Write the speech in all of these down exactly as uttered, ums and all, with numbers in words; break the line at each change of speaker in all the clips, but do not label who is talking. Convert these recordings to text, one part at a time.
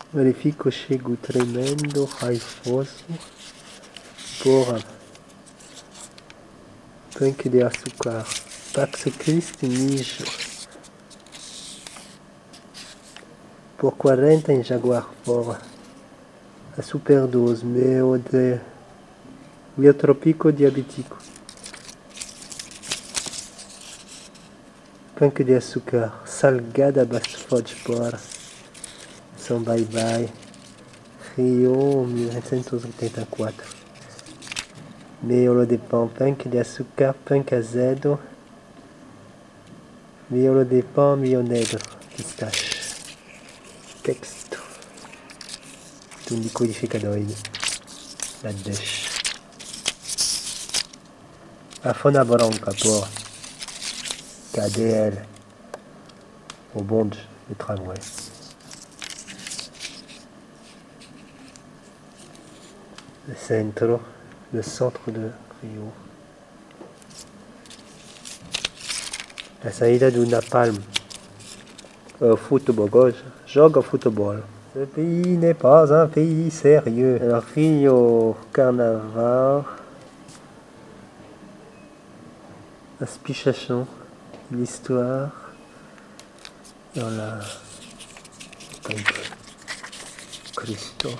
Verifico chego tremendo, raivoso, por tanque de açúcar. Pax Christi mijo. Por quarenta em Jaguar fora. A superdose, meu de... Biotropico diabético. Tanque de açúcar. Salgada Bastford fora. São Bye Bye. Rio mil novecentos e oitenta e quatro. Miolo de pão, tanque de açúcar, punk azedo. Miolo de pão, mio negro, pistache. Texto. Um liquidificador. La dèche. A Fona Branca, por K D L. Au bonde de tramway. Le centro, le centre de Rio. La saída do Napalm. Au football, joga au football. Ce pays n'est pas un pays sérieux. Alors, Rio, Carnaval. Aspichation, l'histoire. Et on a... Cristo.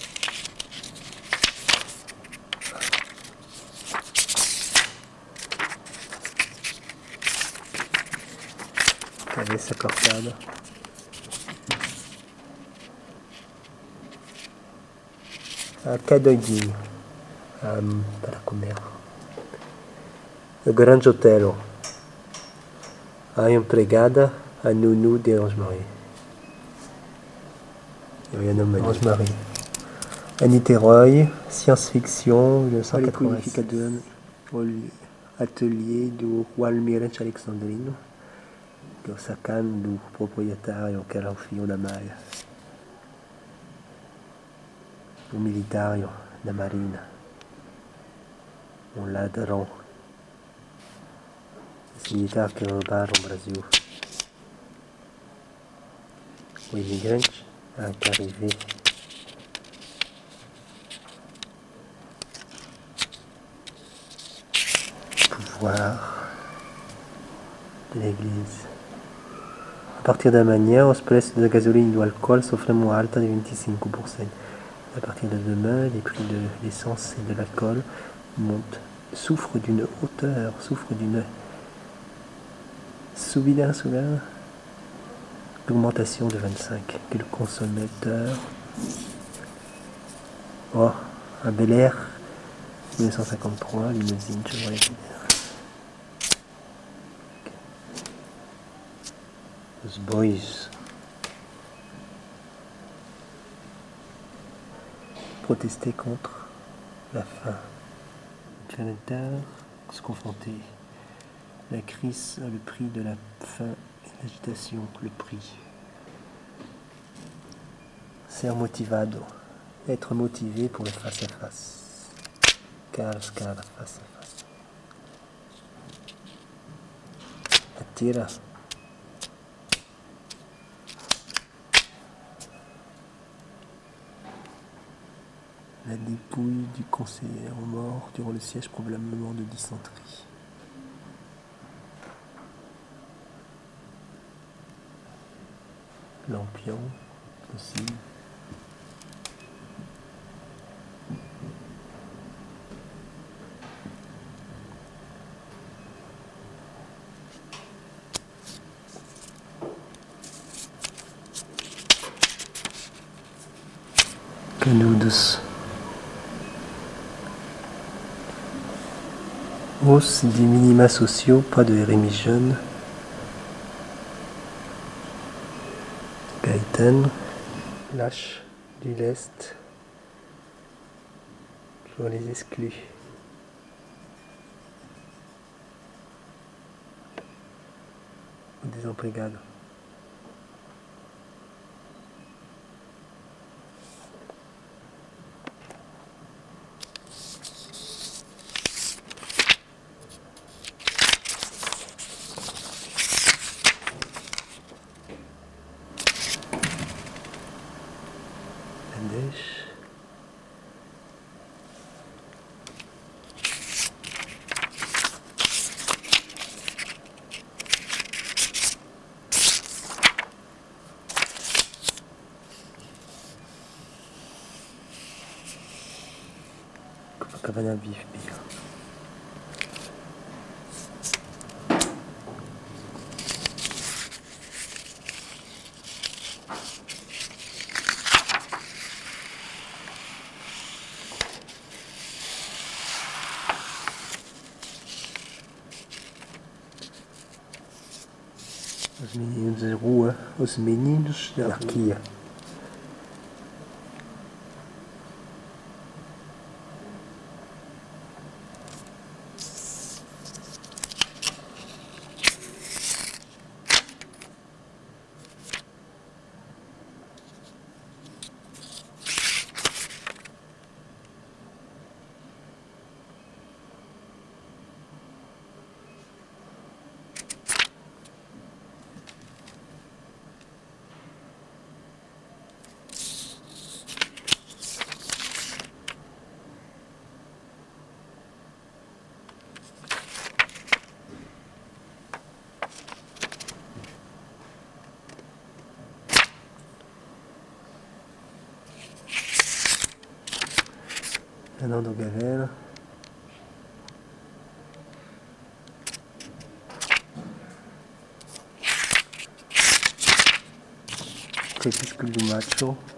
Cabeça cortada. A Cadoidinho. Um, para comer. O Grande Hotel. A empregada, a Nounou de Ange-Marie. Il y a un Ange-Marie. A Niterói, science-fiction, mille neuf cent quatre-vingt-six. Atelier do Almirante Alexandrino. Que é o sacano do proprietário que era o fio da Maia. O militário da Marina. Um ladrão. Esse militar que roubaram o Brasil. O imigrante ah, qui est arrivé. Pouvoir de l'Église. A partir da manhã, os preços da gasolina e do álcool sofrem uma alta de vinte e cinco por cento. À partir de demain, les prix de l'essence et de l'alcool montent, souffrent d'une hauteur, souffrent d'une subida, subida, d'augmentation de vingt-cinq. Que le consommateur, oh, un Bel Air, mille neuf cent cinquante-trois, limousine, je vois les Os boys. Protester contre la faim. Janitor, se confronter. La crise a le prix de la faim et l'agitation, le prix. Ser motivado, être motivé pour le face à face. Cara a cara, face à face. Attira. La dépouille du conseiller mort durant le siège probablement de dysenterie. Lampion, possible. Canudos. Hausse des minima sociaux, pas de R M I jeune. Gaëtan, lâche du lest. Toujours les exclus. Des empregados. Savana Beef Beer. Os meninos de rua, os meninos da rua. Fernando Guerreiro. Crepúsculo do Macho.